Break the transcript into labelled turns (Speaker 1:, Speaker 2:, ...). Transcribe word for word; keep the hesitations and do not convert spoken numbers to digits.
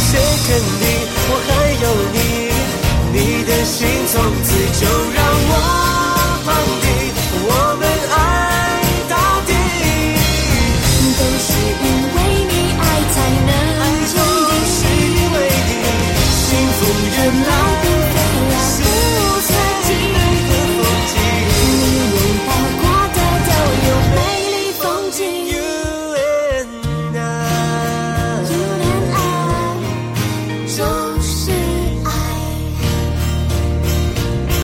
Speaker 1: 谁肯定我还有你？你的心从此就让我放低，我们爱到底。
Speaker 2: 都是因为你爱才能坚定，
Speaker 1: 是因为你幸福原来